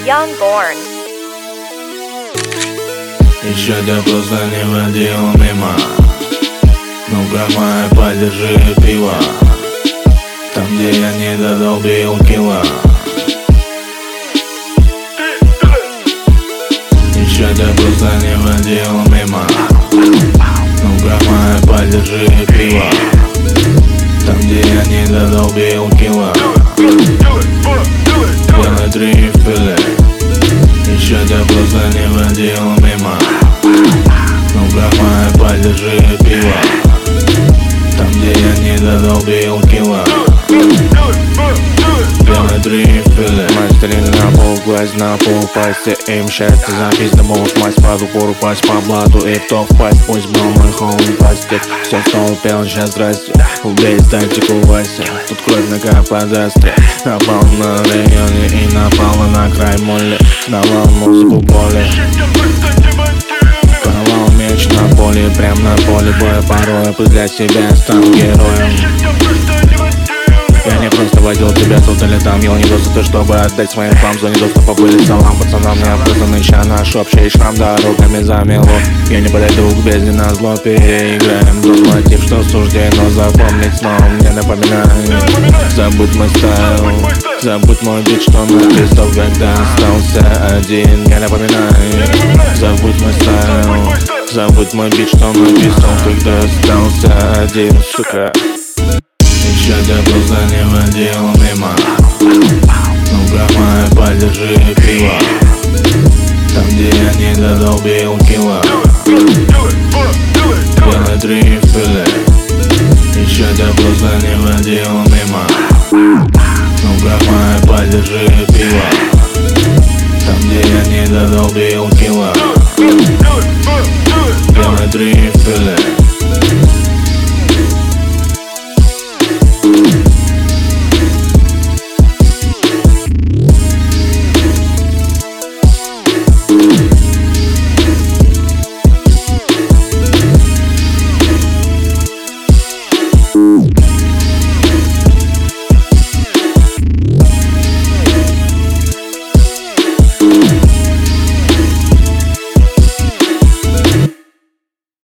Young Born. Еще тебя просто не водил мимо. Ну-ка, моя, подержи пиво. Там, где я не додолбил кило. Еще тебя просто не водил мимо. Ну-ка, моя, подержи пиво. Там, где я не додолбил кило. Делай трифели. Еще тебя просто не водил мимо. Ну-ка, моя, подержи пиво. Там, где я не додолбил кило. Делай трифели. Мастерин на пол, глаз на пол, пасти им счастье за пиздобол, мать под упор, упасть по блату и в топ пасть. Пусть был мой хоум пластик, все стол пел, сейчас здрасте. Убей тактику Вася, тут кровь на каподастре. Напал на районе и напала на край молли. Давал музыку боли. Порвал меч на поле, прям на поле боя. Порой для себя стану героем. Я не просто водил тебя тут или там, ел не досыта, чтобы отдать своим фам. Зоне доступа были салам, пацанам неопознанный ща наш общий шрам дорогами замело. Я не подойду к бездне на зло, переиграем тот мотив, что суждено запомнить снова. Мне напоминает, забудь мой стайл, забудь мой бит, что написал, когда остался один. Я напоминаю, забудь мой стайл, забудь мой бит, что написал, когда остался один, сука. Еще тебя просто не водил мимо. Ну-ка, моя, подержи пиво. Там, где я не додолбил кило. Делай трифели. Еще тебя просто не водил мимо. Ну-ка, моя, подержи пиво. Там, где я не додолбил кило. Делай трифели.